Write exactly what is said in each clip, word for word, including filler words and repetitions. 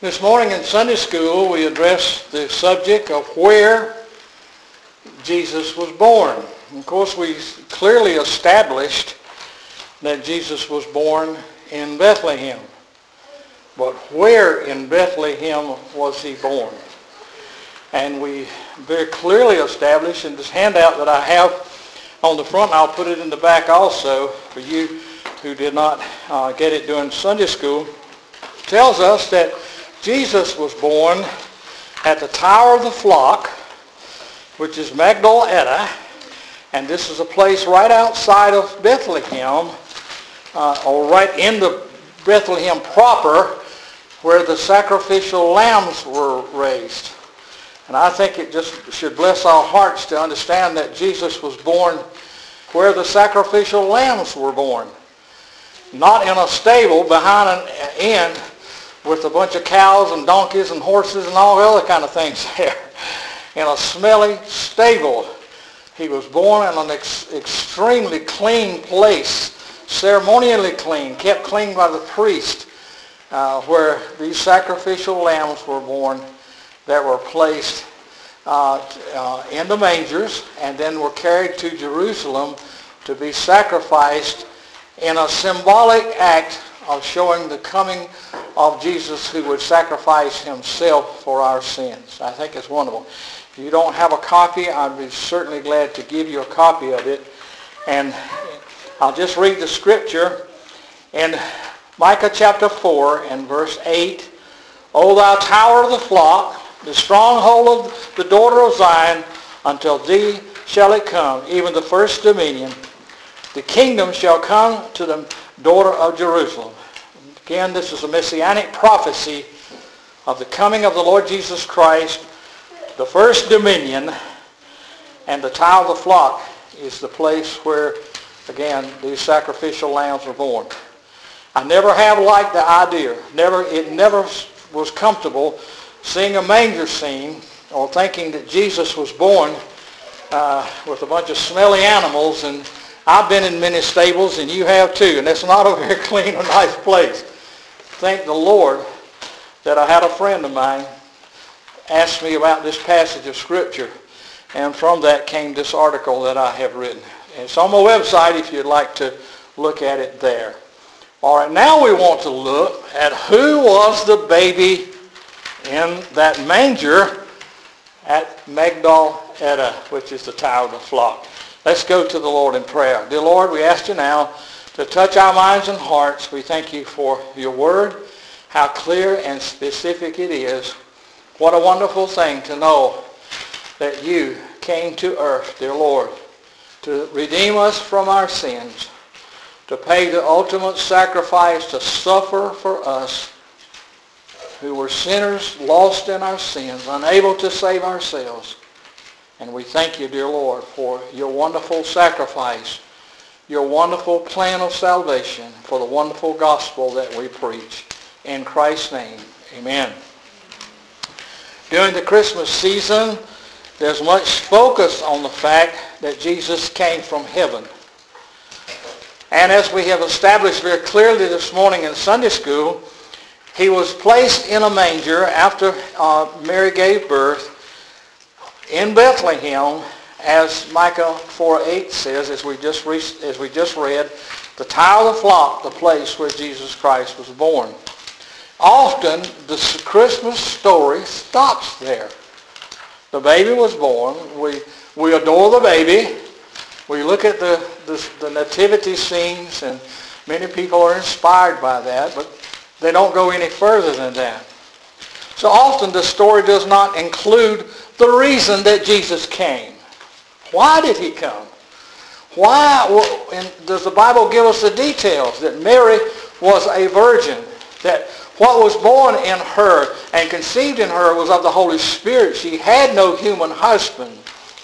This morning in Sunday school we addressed the subject of where Jesus was born. And of course we clearly established that Jesus was born in Bethlehem. But where in Bethlehem was he born? And we very clearly established in this handout that I have on the front, and I'll put it in the back also for you who did not uh, get it during Sunday school, tells us that Jesus was born at the Tower of the Flock, which is Magdal Eda, and this is a place right outside of Bethlehem, uh, or right in the Bethlehem proper, where the sacrificial lambs were raised. And I think it just should bless our hearts to understand that Jesus was born where the sacrificial lambs were born. Not in a stable behind an inn with a bunch of cows and donkeys and horses and all the other kind of things there. In a smelly stable. He was born in an ex- extremely clean place, ceremonially clean, kept clean by the priest, uh, where these sacrificial lambs were born that were placed uh, uh, in the mangers and then were carried to Jerusalem to be sacrificed in a symbolic act of showing the coming of Jesus, who would sacrifice himself for our sins. I think it's wonderful. If you don't have a copy, I'd be certainly glad to give you a copy of it. And I'll just read the scripture in Micah chapter four and verse eight. O thou tower of the flock, the stronghold of the daughter of Zion, until thee shall it come, even the first dominion. The kingdom shall come to the daughter of Jerusalem. Again, this is a messianic prophecy of the coming of the Lord Jesus Christ, the first dominion, and the Tower of the Flock is the place where, again, these sacrificial lambs were born. I never have liked the idea. Never, it never was comfortable seeing a manger scene or thinking that Jesus was born uh, with a bunch of smelly animals. And I've been in many stables, and you have too, and it's not a very clean or nice place. Thank the Lord that I had a friend of mine ask me about this passage of Scripture, and from that came this article that I have written. And it's on my website if you'd like to look at it there. All right, now we want to look at who was the baby in that manger at Magdal Eda, which is the Tower of the Flock. Let's go to the Lord in prayer. Dear Lord, we ask you now to touch our minds and hearts. We thank you for your word, how clear and specific it is. What a wonderful thing to know that you came to earth, dear Lord, to redeem us from our sins, to pay the ultimate sacrifice, to suffer for us who were sinners, lost in our sins, unable to save ourselves. And we thank you, dear Lord, for your wonderful sacrifice, your wonderful plan of salvation, for the wonderful gospel that we preach. In Christ's name, amen. During the Christmas season, there's much focus on the fact that Jesus came from heaven. And as we have established very clearly this morning in Sunday school, he was placed in a manger after uh, Mary gave birth in Bethlehem, as Micah four eight says, as we just re- as we just read, the Tower of the Flock, the place where Jesus Christ was born. Often the Christmas story stops there. The baby was born. We we adore the baby. We look at the, the, the nativity scenes, and many people are inspired by that, but they don't go any further than that. So often the story does not include the reason that Jesus came. Why did he come? Why? Well, and does the Bible give us the details that Mary was a virgin, that what was born in her and conceived in her was of the Holy Spirit. She had no human husband.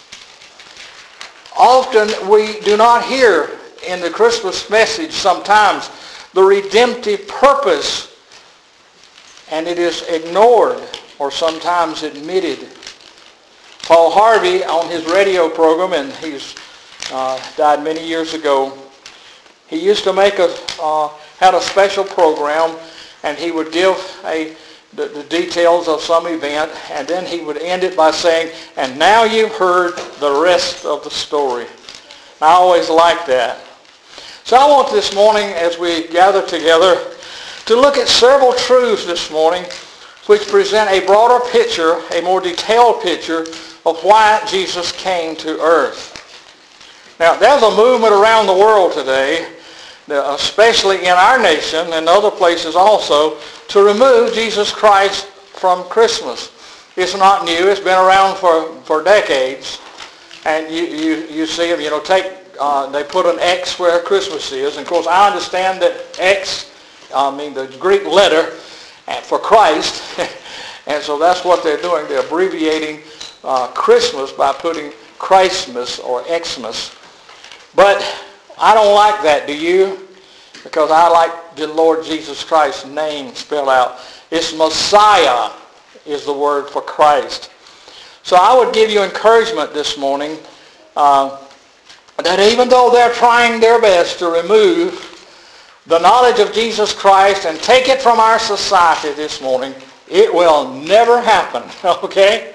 Often we do not hear in the Christmas message sometimes the redemptive purpose, and it is ignored or sometimes admitted. Paul Harvey, on his radio program, and he's uh, died many years ago, he used to make a, uh, had a special program, and he would give a the, the details of some event, and then he would end it by saying, and now you've heard the rest of the story. And I always like that. So I want this morning, as we gather together, to look at several truths this morning which present a broader picture, a more detailed picture of why Jesus came to earth. Now, there's a movement around the world today, especially in our nation and other places also, to remove Jesus Christ from Christmas. It's not new. It's been around for, for decades. And you, you, you see them, you know, take, uh, they put an X where Christmas is. And of course, I understand that X, I mean the Greek letter for Christ, and so that's what they're doing. They're abbreviating uh, Christmas by putting Christmas or Xmas. But I don't like that, do you? Because I like the Lord Jesus Christ's name spelled out. It's Messiah is the word for Christ. So I would give you encouragement this morning uh, that even though they're trying their best to remove the knowledge of Jesus Christ and take it from our society this morning, it will never happen, okay?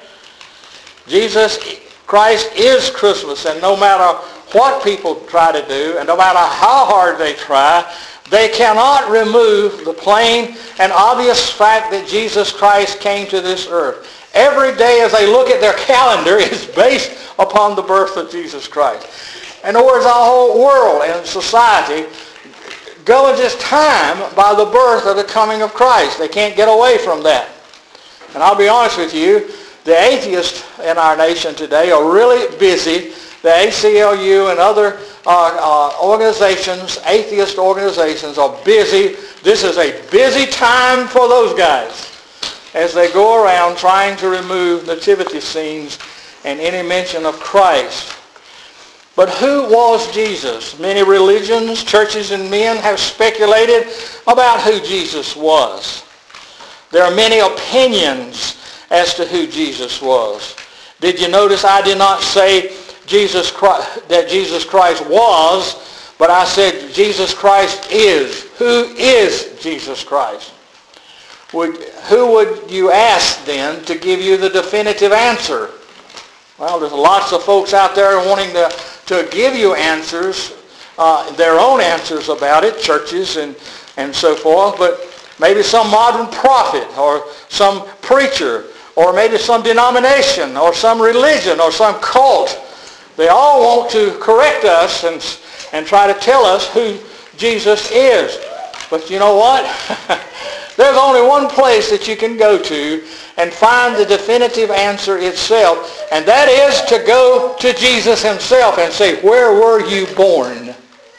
Jesus Christ is Christmas, and no matter what people try to do, and no matter how hard they try, they cannot remove the plain and obvious fact that Jesus Christ came to this earth. Every day as they look at their calendar is based upon the birth of Jesus Christ. In other words, our whole world and society goes its time by the birth of the coming of Christ. They can't get away from that. And I'll be honest with you, the atheists in our nation today are really busy. The A C L U and other uh, uh, organizations, atheist organizations, are busy. This is a busy time for those guys as they go around trying to remove nativity scenes and any mention of Christ. But who was Jesus? Many religions, churches, and men have speculated about who Jesus was. There are many opinions as to who Jesus was. Did you notice I did not say Jesus Christ, that Jesus Christ was, but I said Jesus Christ is. Who is Jesus Christ? Would, who would you ask then to give you the definitive answer? Well, there's lots of folks out there wanting to, to give you answers, uh, their own answers about it, churches and, and so forth, but maybe some modern prophet or some preacher or maybe some denomination or some religion or some cult. They all want to correct us and, and try to tell us who Jesus is. But you know what? There's only one place that you can go to and find the definitive answer itself, and that is to go to Jesus himself and say, where were you born?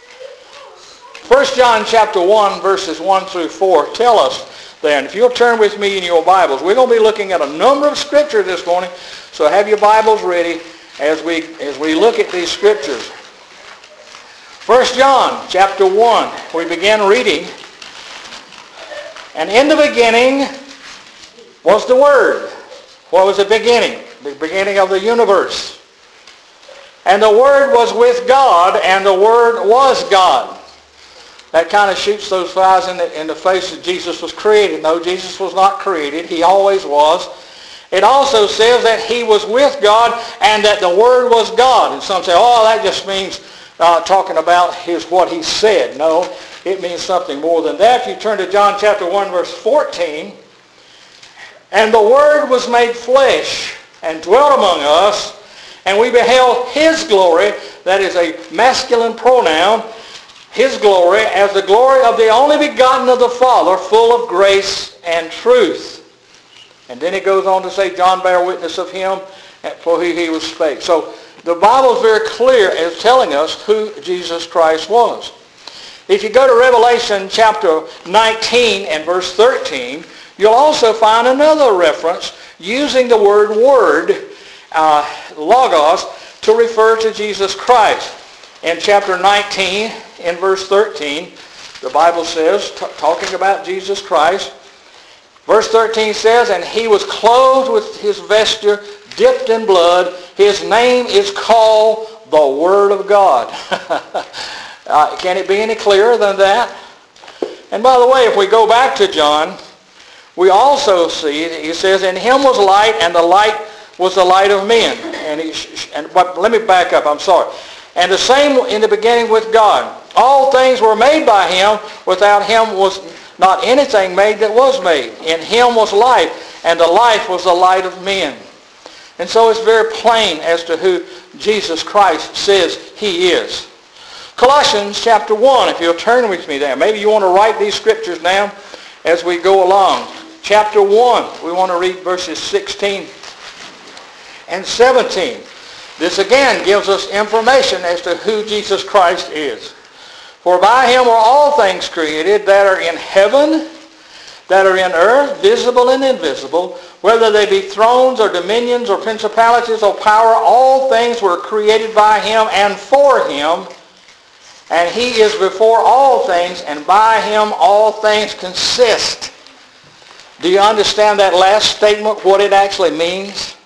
First John chapter one, verses one through four tell us then. If you'll turn with me in your Bibles, we're going to be looking at a number of scriptures this morning, so have your Bibles ready as we as we look at these scriptures. First John chapter one, we begin reading, and in the beginning was the Word. What was the beginning? The beginning of the universe. And the Word was with God, and the Word was God. That kind of shoots those flies in the, in the face that Jesus was created. No, Jesus was not created. He always was. It also says that he was with God and that the Word was God. And some say, oh, that just means uh, talking about his what he said. No, it means something more than that. If you turn to John chapter one, verse fourteen, and the Word was made flesh and dwelt among us, and we beheld his glory, that is a masculine pronoun, his glory as the glory of the only begotten of the Father, full of grace and truth. And then it goes on to say, John bare witness of him, for who he was spake. So the Bible is very clear as telling us who Jesus Christ was. If you go to Revelation chapter nineteen and verse thirteen, you'll also find another reference using the word word, uh, logos, to refer to Jesus Christ. In chapter nineteen, in verse thirteen, the Bible says, t- talking about Jesus Christ, verse thirteen says, and he was clothed with his vesture dipped in blood. His name is called the Word of God. uh, can it be any clearer than that? And by the way, if we go back to John, we also see, he says, in him was light, and the light was the light of men. And, he, and but let me back up, I'm sorry. And the same in the beginning with God. All things were made by him. Without him was not anything made that was made. In him was life, and the life was the light of men. And so it's very plain as to who Jesus Christ says he is. Colossians chapter one, if you'll turn with me there. Maybe you want to write these scriptures down as we go along. Chapter one, we want to read verses sixteen and seventeen. This again gives us information as to who Jesus Christ is. For by him are all things created that are in heaven, that are in earth, visible and invisible, whether they be thrones or dominions or principalities or power, all things were created by him and for him. And he is before all things, and by him all things consist. Do you understand that last statement, what it actually means?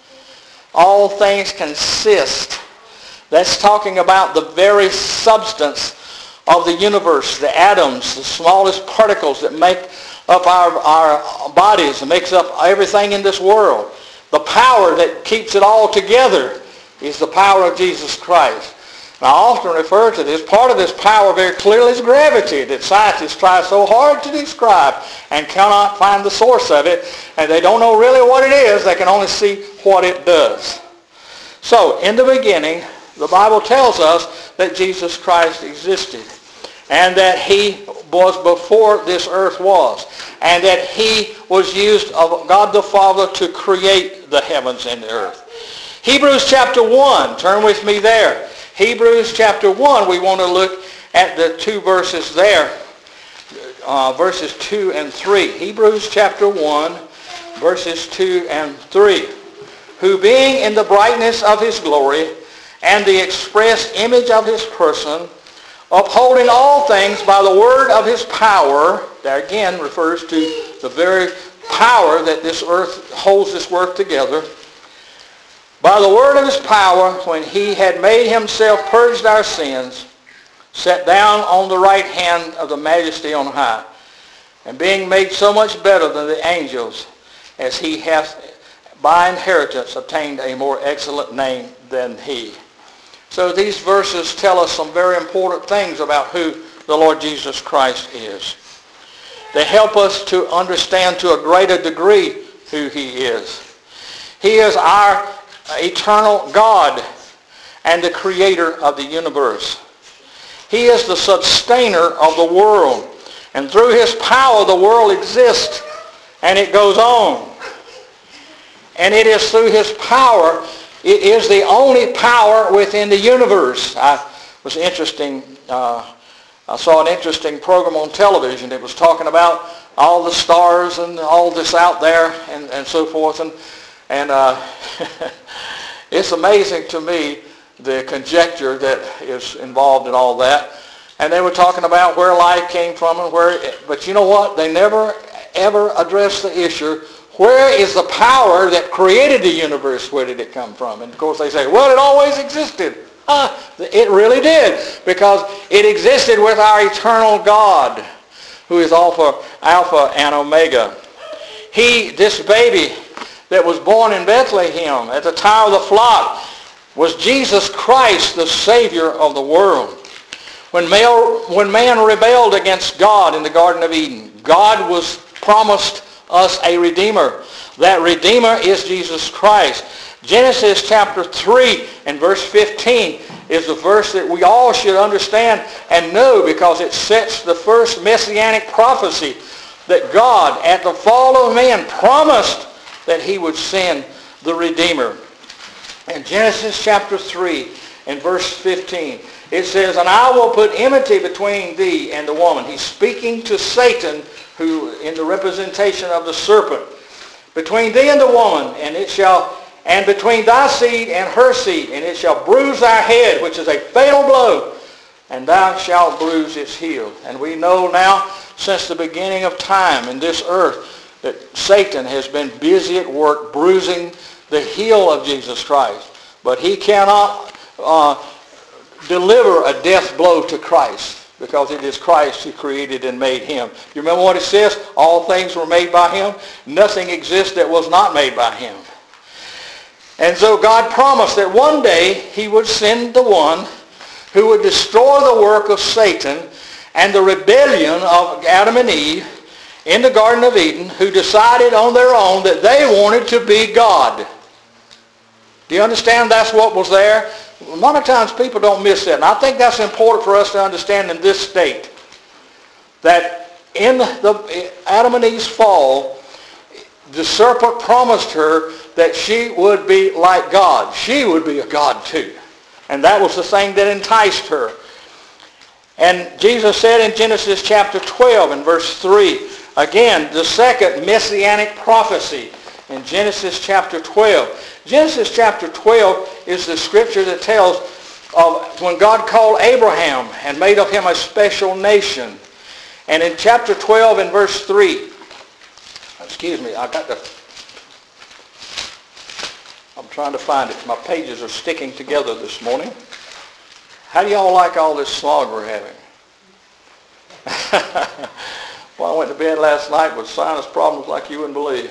All things consist. That's talking about the very substance of the universe, the atoms, the smallest particles that make up our, our bodies and makes up everything in this world. The power that keeps it all together is the power of Jesus Christ. And I often refer to this. Part of this power very clearly is gravity that scientists try so hard to describe and cannot find the source of it. And they don't know really what it is. They can only see what it does. So, in the beginning, the Bible tells us that Jesus Christ existed. And that he was before this earth was. And that he was used of God the Father to create the heavens and the earth. Hebrews chapter one, turn with me there. Hebrews chapter one, we want to look at the two verses there, uh, verses two and three. Hebrews chapter one, verses two and three. Who being in the brightness of his glory and the express image of his person, upholding all things by the word of his power, that again refers to the very power that this earth holds this earth together, by the word of his power, when he had made himself purged our sins, sat down on the right hand of the majesty on high, and being made so much better than the angels, as he hath by inheritance obtained a more excellent name than he. So these verses tell us some very important things about who the Lord Jesus Christ is. They help us to understand to a greater degree who he is. He is our eternal God and the creator of the universe. He is the sustainer of the world. And through his power the world exists and it goes on. And it is through his power, it is the only power within the universe. I was interesting, uh, I saw an interesting program on television that was talking about all the stars and all this out there and, and so forth. And, and uh, it's amazing to me the conjecture that is involved in all that. And they were talking about where life came from and where, it, but you know what? They never ever addressed the issue, where is the power that created the universe? Where did it come from? And of course they say, well, it always existed. Ah, it really did, because it existed with our eternal God, who is Alpha, Alpha and Omega. He, this baby that was born in Bethlehem at the time of the flock, was Jesus Christ, the Savior of the world. When, male, when man rebelled against God in the Garden of Eden, God was promised us a Redeemer. That Redeemer is Jesus Christ. Genesis chapter three and verse fifteen is the verse that we all should understand and know, because it sets the first messianic prophecy that God, at the fall of man, promised that he would send the Redeemer. In Genesis chapter three and verse fifteen, it says, and I will put enmity between thee and the woman. He's speaking to Satan, who in the representation of the serpent. Between thee and the woman, and it shall, and between thy seed and her seed, and it shall bruise thy head, which is a fatal blow, and thou shalt bruise its heel. And we know now, since the beginning of time in this earth, that Satan has been busy at work bruising the heel of Jesus Christ. But he cannot uh, deliver a death blow to Christ. because it is Christ who created and made him. You remember what it says? All things were made by him. Nothing exists that was not made by him. And so God promised that one day he would send the one who would destroy the work of Satan and the rebellion of Adam and Eve in the Garden of Eden, who decided on their own that they wanted to be God. Do you understand that's what was there? A lot of times people don't miss that. And I think that's important for us to understand in this state. That in the Adam and Eve's fall, the serpent promised her that she would be like God. She would be a God too. And that was the thing that enticed her. And Jesus said in Genesis chapter twelve and verse three, again, the second messianic prophecy in Genesis chapter twelve. Genesis chapter twelve is the scripture that tells of when God called Abraham and made of him a special nation. And in chapter twelve and verse three, excuse me, I got to, I'm trying to find it. My pages are sticking together this morning. How do y'all like all this slog we're having? Well, I went to bed last night with sinus problems like you wouldn't believe.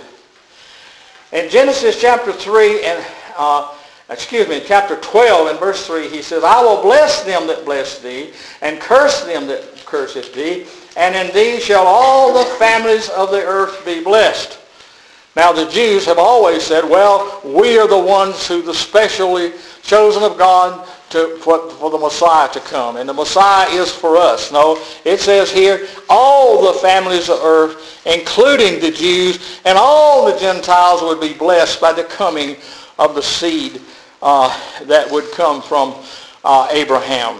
In Genesis chapter three and uh, excuse me, chapter twelve and verse three, he says, I will bless them that bless thee, and curse them that curseth thee, and in thee shall all the families of the earth be blessed. Now the Jews have always said, well, we are the ones who the specially chosen of God to, for, for the Messiah to come. And the Messiah is for us. No, it says here, all the families of earth, including the Jews, and all the Gentiles would be blessed by the coming of the seed uh, that would come from uh, Abraham.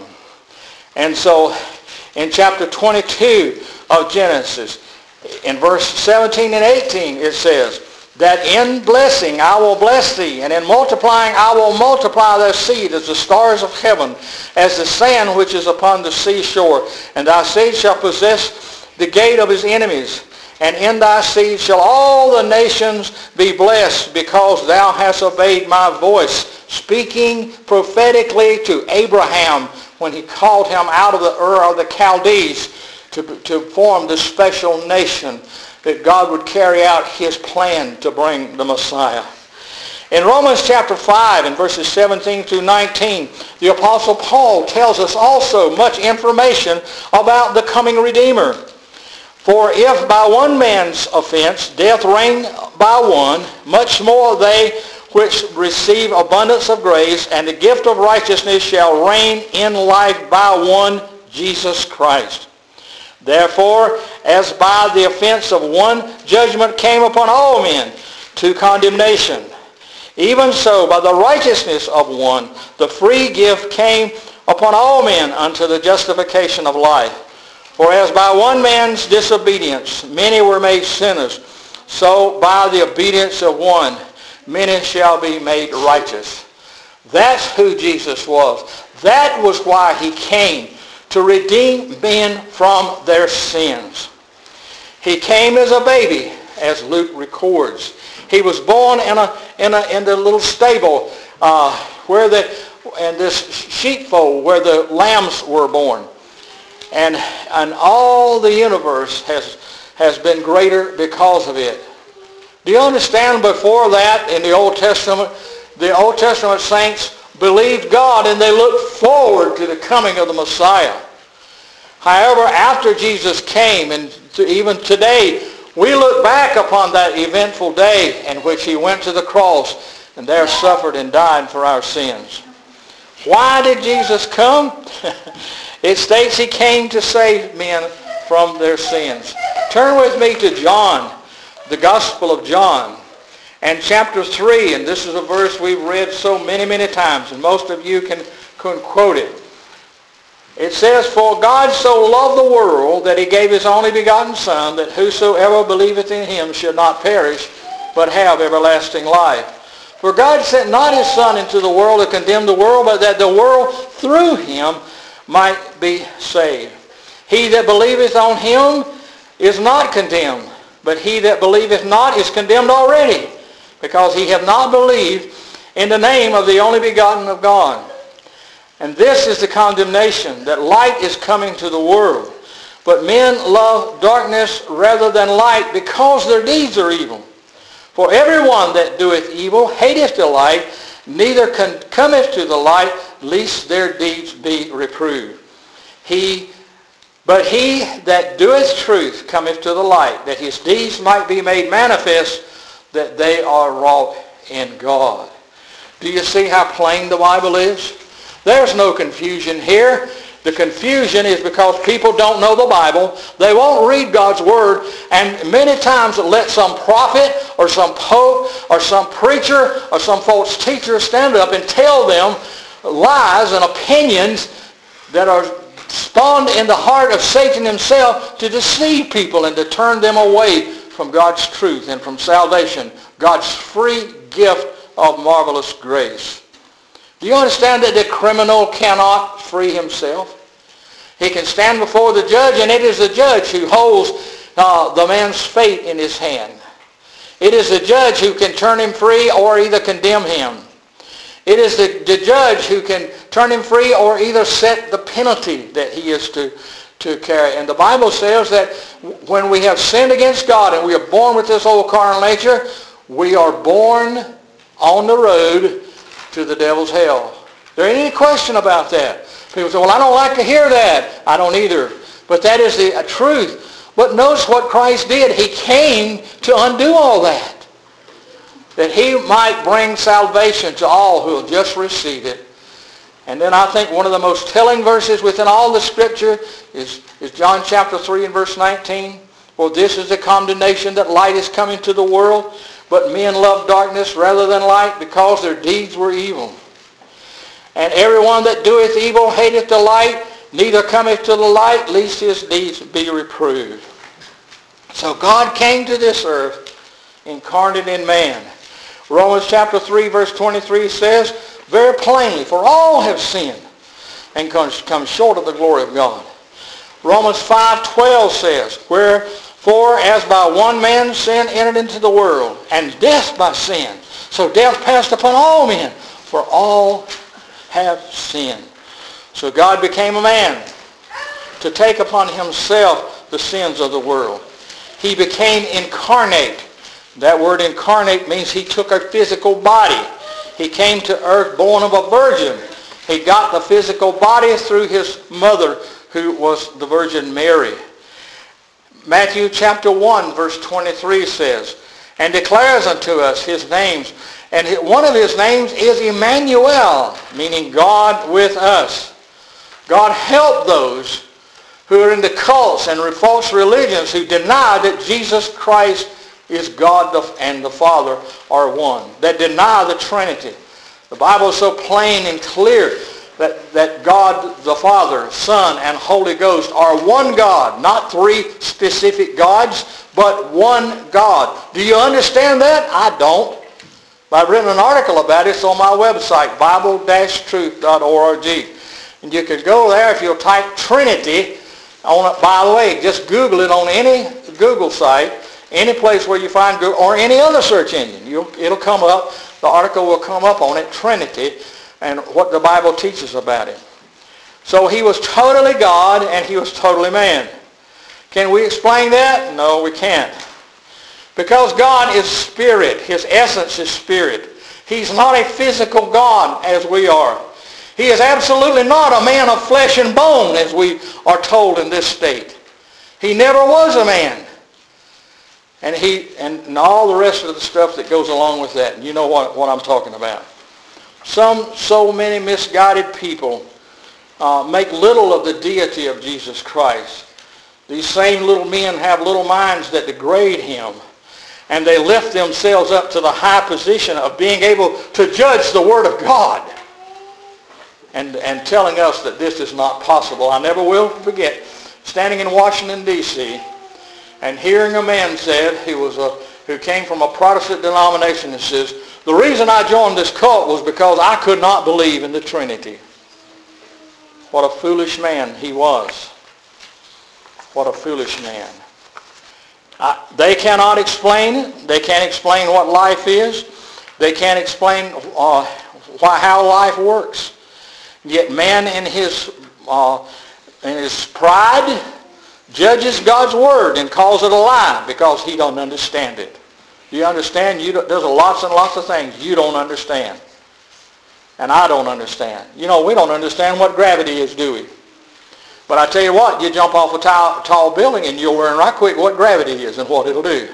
And so in chapter twenty-two of Genesis, in verse seventeen and eighteen, it says, that in blessing I will bless thee, and in multiplying I will multiply thy seed as the stars of heaven, as the sand which is upon the seashore. And thy seed shall possess the gate of his enemies. And in thy seed shall all the nations be blessed, because thou hast obeyed my voice, speaking prophetically to Abraham when he called him out of the Ur of the Chaldees to, to form this special nation, that God would carry out his plan to bring the Messiah. In Romans chapter five and verses seventeen through nineteen, the Apostle Paul tells us also much information about the coming Redeemer. For if by one man's offense death reigned by one, much more they which receive abundance of grace and the gift of righteousness shall reign in life by one, Jesus Christ. Therefore, as by the offense of one judgment came upon all men to condemnation, even so by the righteousness of one the free gift came upon all men unto the justification of life. For as by one man's disobedience many were made sinners, so by the obedience of one many shall be made righteous. That's who Jesus was. That was why he came, to redeem men from their sins. He came as a baby, as Luke records. He was born in a in a in the little stable uh, where the and this sheepfold where the lambs were born, and and all the universe has has been greater because of it. Do you understand? Before that, in the Old Testament, the Old Testament saints believed God and they looked forward to the coming of the Messiah. However, after Jesus came, and to even today, we look back upon that eventful day in which he went to the cross and there suffered and died for our sins. Why did Jesus come? It states he came to save men from their sins. Turn with me to John, the Gospel of John, and chapter three, and this is a verse we've read so many, many times, and most of you can, can quote it. It says, For God so loved the world that he gave his only begotten Son, that whosoever believeth in him should not perish, but have everlasting life. For God sent not his Son into the world to condemn the world, but that the world through him might be saved. He that believeth on him is not condemned, but he that believeth not is condemned already, because he hath not believed in the name of the only begotten of God. And this is the condemnation, that light is coming to the world. But men love darkness rather than light, because their deeds are evil. For everyone that doeth evil hateth the light, neither can cometh to the light, lest their deeds be reproved. He, but he that doeth truth cometh to the light, that his deeds might be made manifest, that they are wrought in God. Do you see how plain the Bible is? There's no confusion here. The confusion is because people don't know the Bible. They won't read God's Word, and many times let some prophet or some pope or some preacher or some false teacher stand up and tell them lies and opinions that are spawned in the heart of Satan himself to deceive people and to turn them away from God's truth and from salvation, God's free gift of marvelous grace. Do you understand that the criminal cannot free himself? He can stand before the judge, and it is the judge who holds uh, the man's fate in his hand. It is the judge who can turn him free or either condemn him. It is the, the judge who can turn him free or either set the penalty that he is to, to carry. And the Bible says that when we have sinned against God and we are born with this old carnal nature, we are born on the road to the devil's hell. There ain't any question about that. People say, well, I don't like to hear that. I don't either. But that is the truth. But notice what Christ did. He came to undo all that. That he might bring salvation to all who will just receive it. And then I think one of the most telling verses within all the Scripture is, is John chapter three and verse nineteen. For this is the condemnation, that light is coming to the world, but men love darkness rather than light, because their deeds were evil. And everyone that doeth evil hateth the light, neither cometh to the light, lest his deeds be reproved. So God came to this earth, incarnate in man. Romans chapter three verse twenty-three says very plainly, for all have sinned and come short of the glory of God. Romans five twelve says, wherefore as by one man sin entered into the world, and death by sin, so death passed upon all men, for all have sinned. So God became a man to take upon himself the sins of the world. He became incarnate. That word incarnate means he took a physical body. He came to earth born of a virgin. He got the physical body through his mother, who was the Virgin Mary. Matthew chapter one verse twenty-three says, and declares unto us his names. And one of his names is Emmanuel, meaning God with us. God helped those who are in the cults and false religions who deny that Jesus Christ is God and the Father are one, that deny the Trinity. The Bible is so plain and clear that, that God the Father, Son, and Holy Ghost are one God, not three specific gods, but one God. Do you understand that? I don't. I've written an article about it. It's on my website, bible dash truth dot org. And you can go there if you'll type Trinity on it. By the way, just Google it on any Google site, any place where you find Google, or any other search engine. You'll, it'll come up. The article will come up on it, Trinity, and what the Bible teaches about it. So he was totally God and he was totally man. Can we explain that? No, we can't. Because God is spirit. His essence is spirit. He's not a physical God as we are. He is absolutely not a man of flesh and bone as we are told in this state. He never was a man. And he and, and all the rest of the stuff that goes along with that. You know what, what I'm talking about. Some so many misguided people uh, make little of the deity of Jesus Christ. These same little men have little minds that degrade him. And they lift themselves up to the high position of being able to judge the Word of God. And, and telling us that this is not possible. I never will forget standing in Washington, D C and hearing a man said, who, was a, who came from a Protestant denomination, and says, the reason I joined this cult was because I could not believe in the Trinity. What a foolish man he was. What a foolish man. Uh, they cannot explain it. They can't explain what life is. They can't explain uh, why, how life works. Yet man in his, uh, in his pride judges God's word and calls it a lie because he don't understand it. Do you understand? You don't, there's lots and lots of things you don't understand. And I don't understand. You know, we don't understand what gravity is, do we? But I tell you what, you jump off a tall, tall building and you'll learn right quick what gravity is and what it'll do.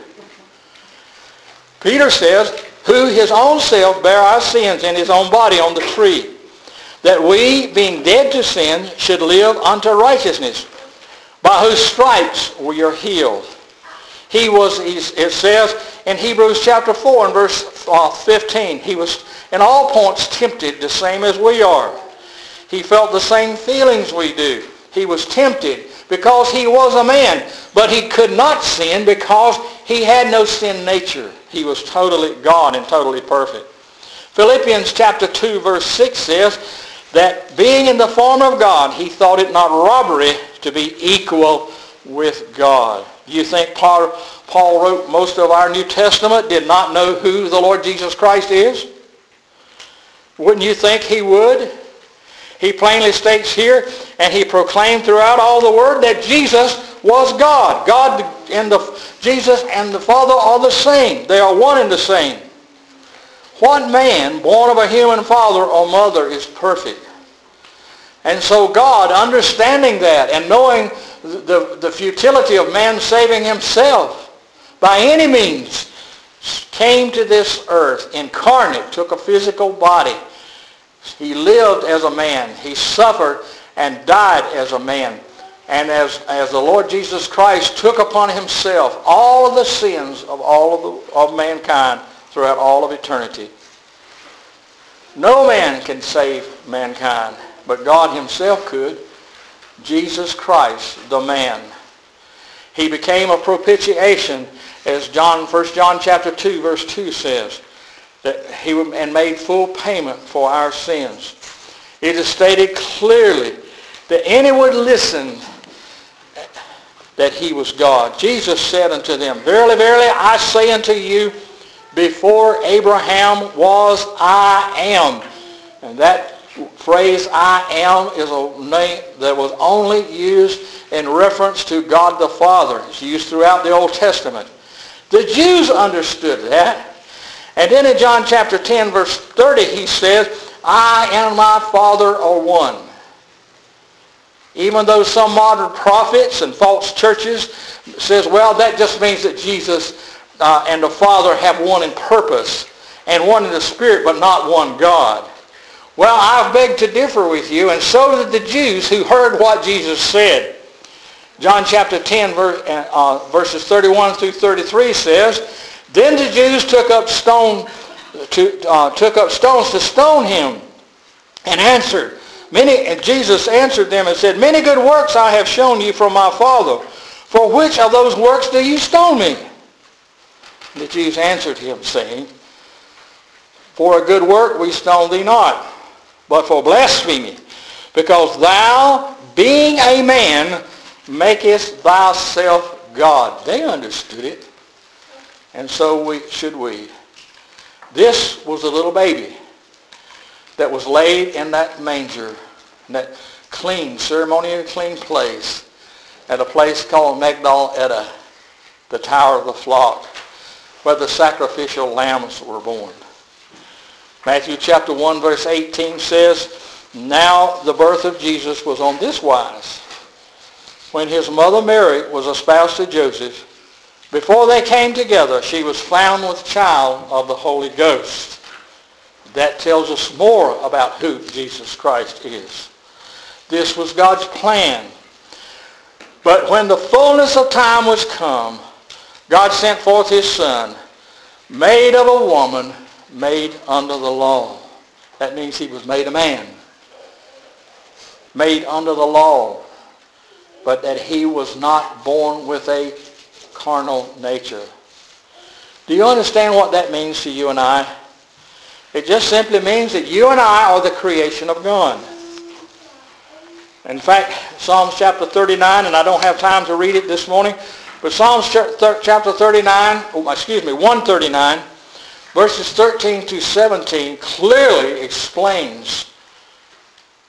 Peter says, who his own self bare our sins in his own body on the tree, that we, being dead to sin, should live unto righteousness, by whose stripes we are healed. He was, it says in Hebrews chapter four and verse fifteen, he was in all points tempted the same as we are. He felt the same feelings we do. He was tempted because he was a man, but he could not sin because he had no sin nature. He was totally God and totally perfect. Philippians chapter two verse six says that being in the form of God, he thought it not robbery to be equal with God. Do you think Paul, Paul wrote most of our New Testament, did not know who the Lord Jesus Christ is? Wouldn't you think he would? He plainly states here, and he proclaimed throughout all the word that Jesus was God. God and the Jesus and the Father are the same. They are one and the same. What man born of a human father or mother is perfect? And so God, understanding that and knowing the, the futility of man saving himself by any means, came to this earth, incarnate, took a physical body. He lived as a man. He suffered and died as a man. And as, as the Lord Jesus Christ took upon himself all of the sins of all of, the, of mankind throughout all of eternity. No man can save mankind, but God himself could. Jesus Christ, the man. He became a propitiation, as John, First John chapter two, verse two says, that he and made full payment for our sins. It is stated clearly that any would listen that he was God. Jesus said unto them, verily, verily, I say unto you, before Abraham was, I am. And that phrase, I am, is a name that was only used in reference to God the Father. It's used throughout the Old Testament. The Jews understood that. And then in John chapter ten, verse thirty, he says, I and my Father are one. Even though some modern prophets and false churches says, well, that just means that Jesus uh, and the Father have one in purpose and one in the Spirit, but not one God. Well, I beg to differ with you, and so did the Jews who heard what Jesus said. John chapter ten, verse, uh, verses thirty-one through thirty-three says, then the Jews took up stone to uh, took up stones to stone him, and answered many. And Jesus answered them and said, many good works I have shown you from my Father. For which of those works do you stone me? The Jews answered him, saying, for a good work we stone thee not, but for blasphemy, because thou, being a man, makest thyself God. They understood it, and so we should we. This was a little baby that was laid in that manger, in that clean, ceremonially clean place, at a place called Migdal Eder, the Tower of the Flock, where the sacrificial lambs were born. Matthew chapter one, verse eighteen says, now the birth of Jesus was on this wise. When his mother Mary was espoused to Joseph, before they came together, she was found with child of the Holy Ghost. That tells us more about who Jesus Christ is. This was God's plan. But when the fullness of time was come, God sent forth his Son, made of a woman, made under the law. That means he was made a man. Made under the law. But that he was not born with a carnal nature. Do you understand what that means to you and I? It just simply means that you and I are the creation of God. In fact, Psalms chapter thirty-nine, and I don't have time to read it this morning, but Psalms chapter thirty-nine, oh, excuse me, one thirty-nine, verses thirteen to seventeen clearly explains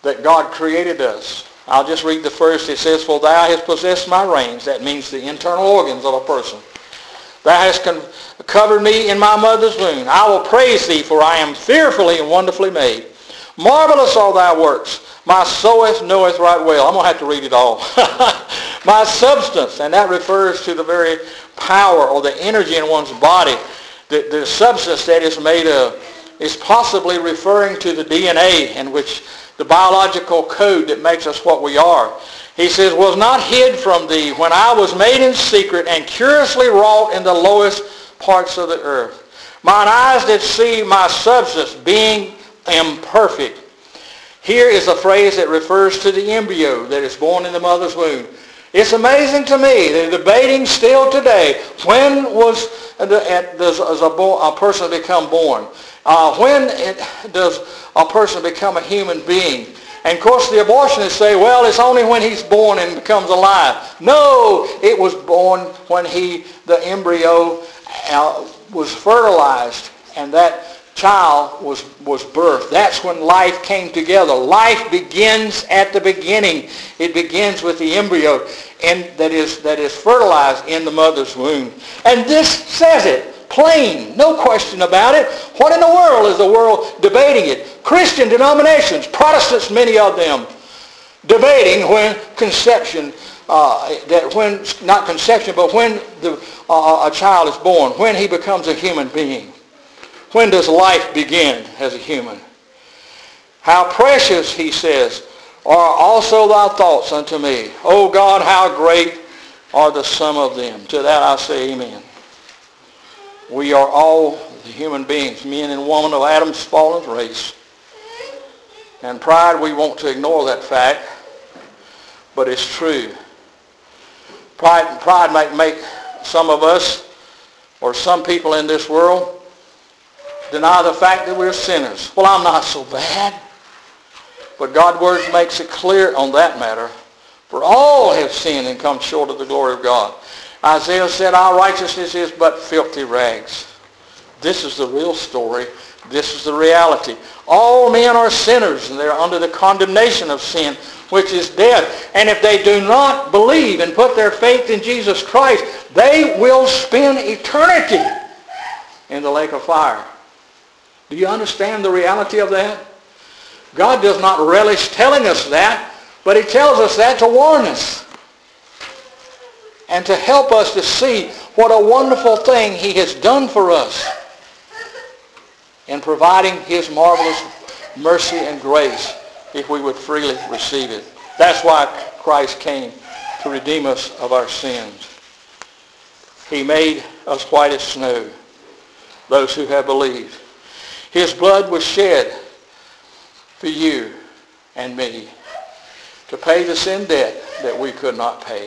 that God created us. I'll just read the first. It says, "For thou hast possessed my reins." That means the internal organs of a person. "Thou hast con- covered me in my mother's womb. I will praise thee, for I am fearfully and wonderfully made. Marvelous are thy works. My soul knoweth right well." I'm going to have to read it all. "My substance," and that refers to the very power or the energy in one's body. The, the substance that is made of is possibly referring to the D N A in which the biological code that makes us what we are. He says, "Was not hid from thee when I was made in secret and curiously wrought in the lowest parts of the earth. Mine eyes did see my substance being imperfect." Here is a phrase that refers to the embryo that is born in the mother's womb. It's amazing to me. They're debating still today, when was does a, a person become born? Uh, when it, does a person become a human being? And of course the abortionists say, well, it's only when he's born and becomes alive. No, it was born when he, the embryo uh, was fertilized and that child was, was birthed. That's when life came together. Life begins at the beginning. It begins with the embryo and that is, that is fertilized in the mother's womb. And this says it. Plain, no question about it. What in the world is the world debating it? Christian denominations, Protestants, many of them, debating when conception, uh, that when, not conception, but when the, uh, a child is born, when he becomes a human being. When does life begin as a human? "How precious," he says, "are also thy thoughts unto me. O God, how great are the sum of them." To that I say amen. We are all the human beings, men and women of Adam's fallen race. And pride, we want to ignore that fact, but it's true. Pride, pride might make some of us, or some people in this world, deny the fact that we're sinners. Well, I'm not so bad. But God's word makes it clear on that matter. For all have sinned and come short of the glory of God. Isaiah said, "Our righteousness is but filthy rags." This is the real story. This is the reality. All men are sinners, and they're under the condemnation of sin, which is death. And if they do not believe and put their faith in Jesus Christ, they will spend eternity in the lake of fire. Do you understand the reality of that? God does not relish telling us that, but he tells us that to warn us and to help us to see what a wonderful thing he has done for us in providing his marvelous mercy and grace if we would freely receive it. That's why Christ came, to redeem us of our sins. He made us white as snow, those who have believed. His blood was shed for you and me to pay the sin debt that we could not pay.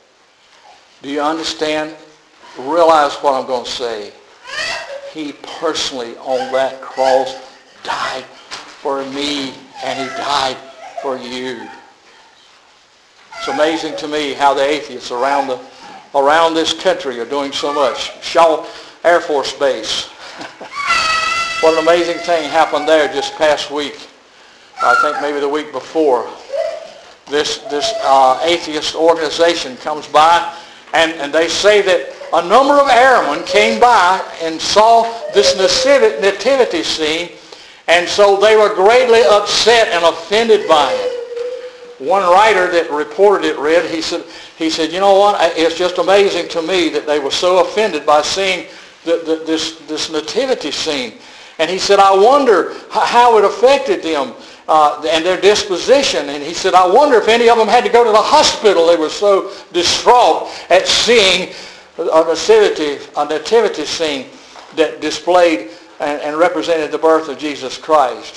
Do you understand? Realize what I'm going to say. He personally on that cross died for me, and he died for you. It's amazing to me how the atheists around the around this country are doing so much. Shaw Air Force Base. What an amazing thing happened there just past week. I think maybe the week before. This this uh, atheist organization comes by, and, and they say that a number of airmen came by and saw this nativity scene, and so they were greatly upset and offended by it. One writer that reported it read, he said, he said, you know what, it's just amazing to me that they were so offended by seeing the, the, this, this nativity scene. And he said, I wonder how it affected them uh, and their disposition. And he said, I wonder if any of them had to go to the hospital. They were so distraught at seeing a nativity, a nativity scene that displayed and, and represented the birth of Jesus Christ.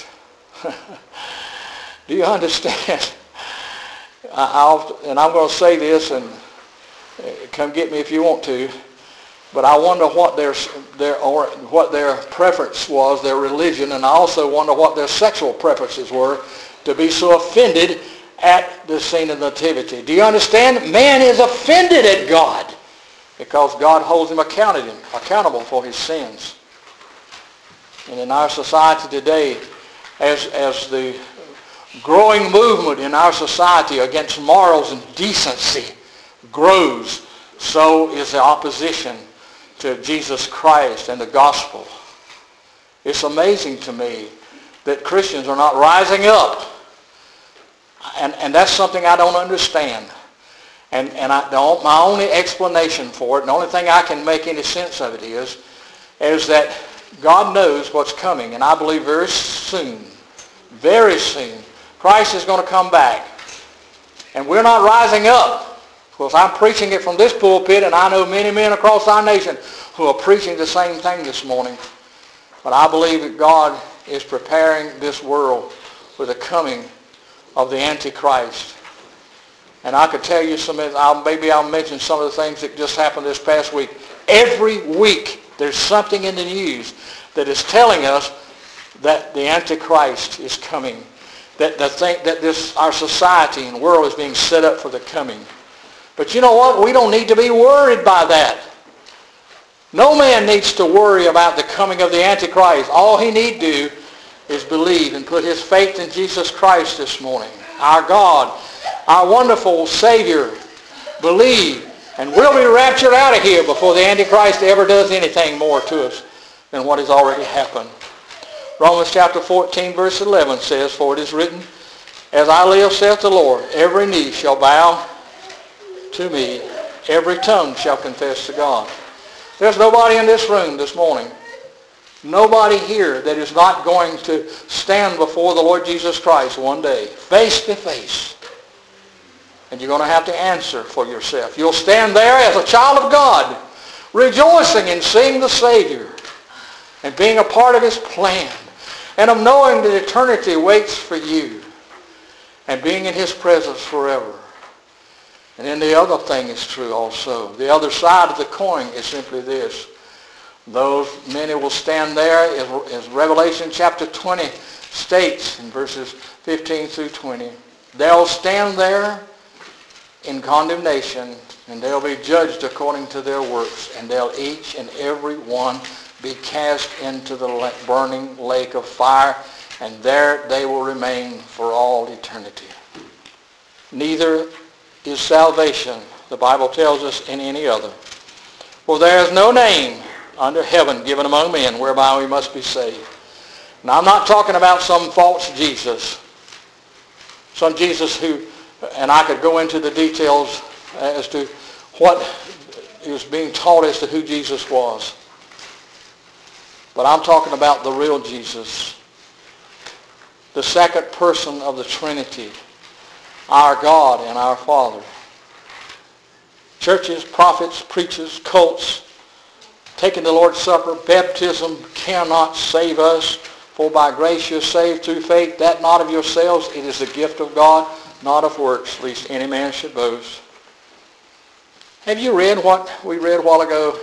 Do you understand? I, I'll, and I'm going to say this, and come get me if you want to, but I wonder what their, their, or what their preference was, their religion, and I also wonder what their sexual preferences were to be so offended at the scene of nativity. Do you understand? Man is offended at God because God holds him accounted, accountable for his sins. And in our society today, as, as the growing movement in our society against morals and decency grows, so is the opposition to Jesus Christ and the gospel. It's amazing to me that Christians are not rising up. And, and that's something I don't understand. And, and I, the, my only explanation for it, and the only thing I can make any sense of it is, is that God knows what's coming. And I believe very soon, very soon, Christ is going to come back. And we're not rising up. Because I'm preaching it from this pulpit, and I know many men across our nation who are preaching the same thing this morning. But I believe that God is preparing this world for the coming of the Antichrist. And I could tell you some, I'll, maybe I'll mention some of the things that just happened this past week. Every week there's something in the news that is telling us that the Antichrist is coming. That, the thing, that this, our society and world is being set up for the coming. But you know what? We don't need to be worried by that. No man needs to worry about the coming of the Antichrist. All he need do is believe and put his faith in Jesus Christ this morning. Our God, our wonderful Savior. Believe, and we'll be raptured out of here before the Antichrist ever does anything more to us than what has already happened. Romans chapter fourteen verse eleven says, for it is written, as I live, saith the Lord, every knee shall bow to me, every tongue shall confess to God. There's nobody in this room this morning, nobody here that is not going to stand before the Lord Jesus Christ one day, face to face. And you're going to have to answer for yourself. You'll stand there as a child of God, rejoicing in seeing the Savior and being a part of his plan, and of knowing that eternity waits for you and being in his presence forever. And then the other thing is true also. The other side of the coin is simply this. Those many will stand there, as, as Revelation chapter twenty states in verses fifteen through twenty. They'll stand there in condemnation, and they'll be judged according to their works, and they'll each and every one be cast into the burning lake of fire, and there they will remain for all eternity. Neither is salvation, the Bible tells us, in any other. For there is no name under heaven given among men whereby we must be saved. Now I'm not talking about some false Jesus, some Jesus who, and I could go into the details as to what is being taught as to who Jesus was. But I'm talking about the real Jesus, the second person of the Trinity, our God and our Father. Churches, prophets, preachers, cults, taking the Lord's Supper, baptism cannot save us. For by grace you're saved through faith, that not of yourselves, it is the gift of God, not of works, lest any man should boast. Have you read what we read a while ago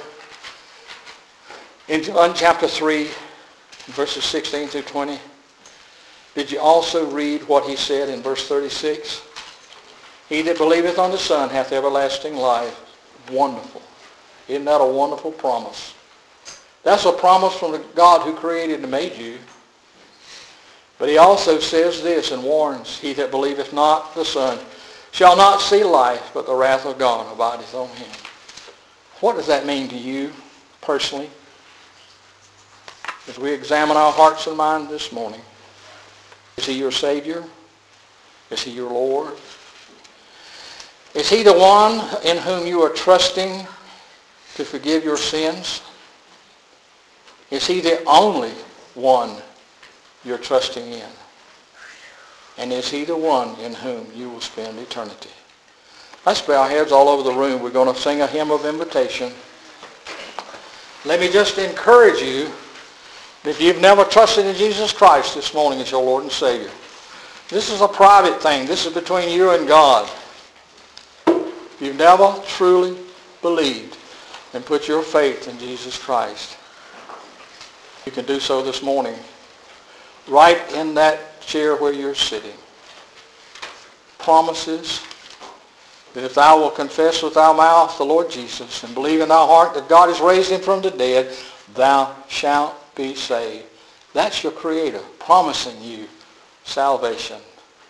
in John chapter three, verses sixteen through twenty? Did you also read what he said in verse thirty-six? He that believeth on the Son hath everlasting life. Wonderful. Isn't that a wonderful promise? That's a promise from the God who created and made you. But he also says this and warns, he that believeth not the Son shall not see life, but the wrath of God abideth on him. What does that mean to you personally? As we examine our hearts and minds this morning, is he your Savior? Is he your Lord? Is he the one in whom you are trusting to forgive your sins? Is he the only one you're trusting in? And is he the one in whom you will spend eternity? Let's bow our heads all over the room. We're going to sing a hymn of invitation. Let me just encourage you, if you've never trusted in Jesus Christ this morning as your Lord and Savior, this is a private thing. This is between you and God. If you've never truly believed and put your faith in Jesus Christ, you can do so this morning, right in that chair where you're sitting. Promises that if thou wilt confess with thy mouth the Lord Jesus and believe in thy heart that God has raised him from the dead, thou shalt be saved. That's your Creator promising you salvation.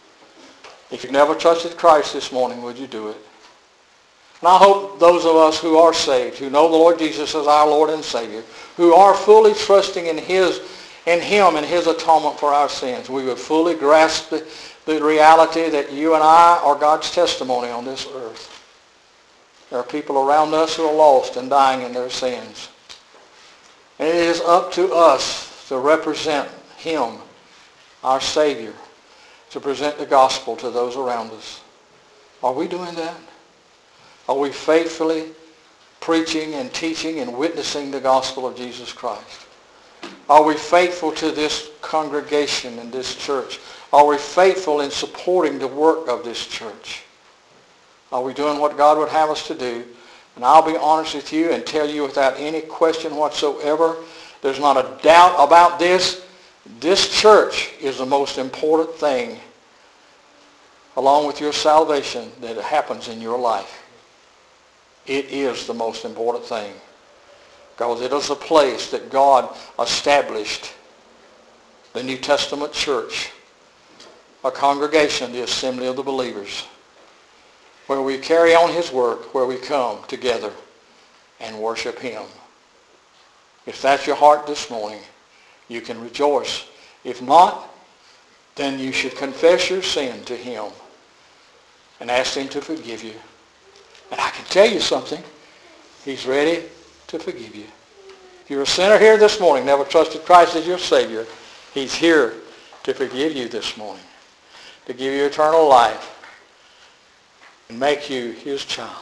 If you've never trusted Christ this morning, would you do it? And I hope those of us who are saved, who know the Lord Jesus as our Lord and Savior, who are fully trusting in His, in Him and His atonement for our sins, we would fully grasp the, the reality that you and I are God's testimony on this earth. There are people around us who are lost and dying in their sins. And it is up to us to represent Him, our Savior, to present the gospel to those around us. Are we doing that? Are we faithfully preaching and teaching and witnessing the gospel of Jesus Christ? Are we faithful to this congregation and this church? Are we faithful in supporting the work of this church? Are we doing what God would have us to do? And I'll be honest with you and tell you without any question whatsoever, there's not a doubt about this. This church is the most important thing, along with your salvation, that happens in your life. It is the most important thing, because it is a place that God established the New Testament church, a congregation, the assembly of the believers, where we carry on His work, where we come together and worship Him. If that's your heart this morning, you can rejoice. If not, then you should confess your sin to Him and ask Him to forgive you. And I can tell you something. He's ready to forgive you. If you're a sinner here this morning, never trusted Christ as your Savior, He's here to forgive you this morning, to give you eternal life and make you His child.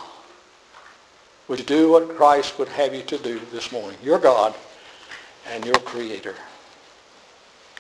Would you do what Christ would have you to do this morning? Your God and your Creator.